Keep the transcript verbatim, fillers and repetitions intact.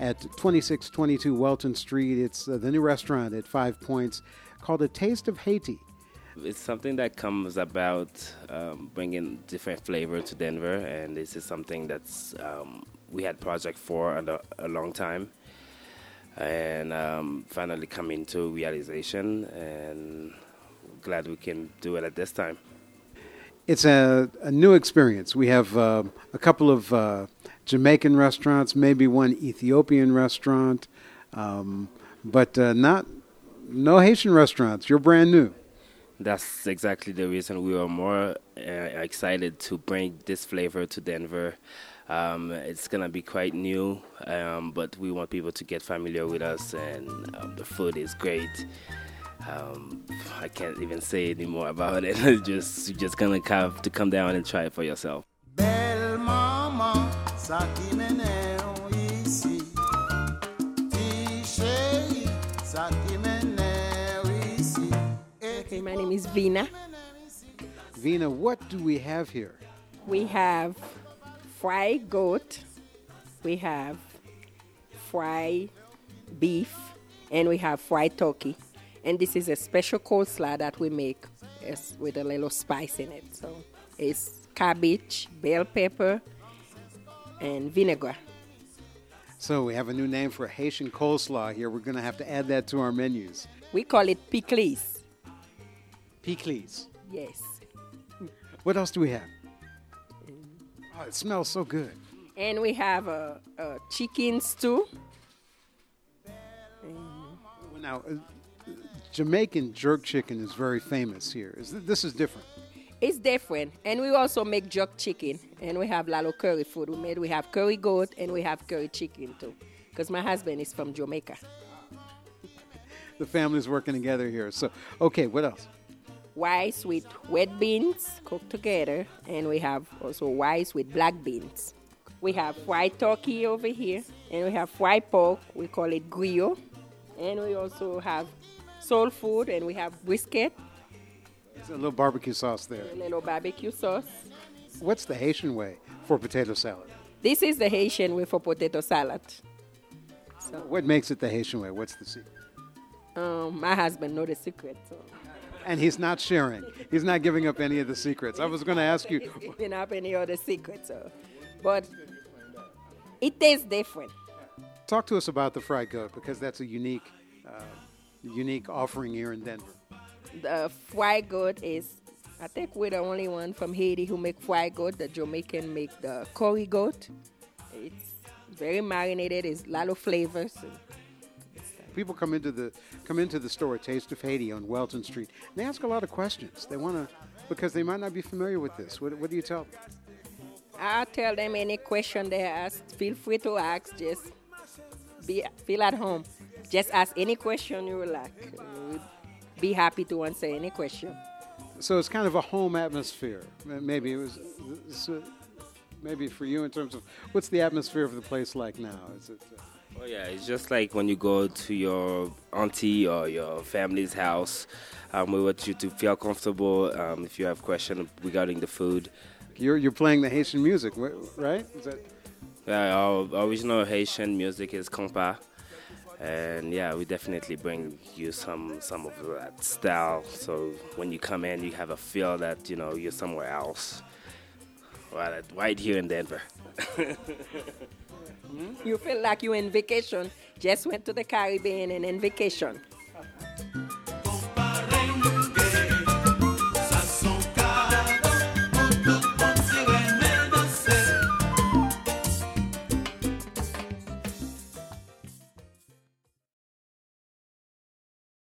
at twenty-six twenty-two Welton Street. It's uh, the new restaurant at Five Points called A Taste of Haiti. It's something that comes about um, bringing different flavor to Denver, and this is something that's um, we had project for a, a long time, and um, finally coming to realization, and glad we can do it at this time. It's a, a new experience. We have uh, a couple of uh, Jamaican restaurants, maybe one Ethiopian restaurant, um, but uh, not no Haitian restaurants. You're brand new. That's exactly the reason we were more uh, excited to bring this flavor to Denver. Um, it's going to be quite new, um, but we want people to get familiar with us, and um, the food is great. Um, I can't even say any more about it. just, you're just going to have to come down and try it for yourself. Belle mama, Okay, my name is Vina. Vina, what do we have here? We have fried goat, we have fried beef, and we have fried turkey. And this is a special coleslaw that we make it's with a little spice in it. So it's cabbage, bell pepper, and vinegar. So we have a new name for Haitian coleslaw here. We're going to have to add that to our menus. We call it pickles. Pickles. Yes. What else do we have? Oh, it smells so good. And we have a, a chicken stew. Now, uh, Jamaican jerk chicken is very famous here. Is th- this is different? It's different. And we also make jerk chicken. And we have Lalo curry food. We made. We have curry goat and we have curry chicken too. Because my husband is from Jamaica. The family's working together here. So, okay, what else? Rice with red beans cooked together, and we have also rice with black beans. We have fried turkey over here, and we have fried pork. We call it griot. And we also have soul food, and we have brisket. There's a little barbecue sauce there. A little barbecue sauce. What's the Haitian way for potato salad? This is the Haitian way for potato salad. So, what makes it the Haitian way? What's the secret? Um, my husband knows the secret. So. And he's not sharing. He's not giving up any of the secrets. I was going to ask you. He's giving up any other secrets. So. But it tastes different. Talk to us about the fried goat, because that's a unique, uh, unique offering here in Denver. The fried goat is, I think we're the only one from Haiti who make fried goat. The Jamaican make the curry goat. It's very marinated. It's a lot of flavors. People come into the come into the store, Taste of Haiti on Welton Street, and they ask a lot of questions. They want to, because they might not be familiar with this. What, what do you tell them? I tell them any question they ask, feel free to ask. Just be feel at home. Just ask any question you would like. We'd be happy to answer any question. So it's kind of a home atmosphere. Maybe it was, maybe for you in terms of what's the atmosphere of the place like now? Is it? Uh, Oh yeah, it's just like when you go to your auntie or your family's house. Um, we want you to feel comfortable. Um, if you have questions regarding the food, you're you're playing the Haitian music, right? Is that? Yeah, our original Haitian music is compa, and yeah, we definitely bring you some some of that style. So when you come in, you have a feel that you know you're somewhere else, right, right here in Denver. You feel like you're in vacation. Just went to the Caribbean and in vacation.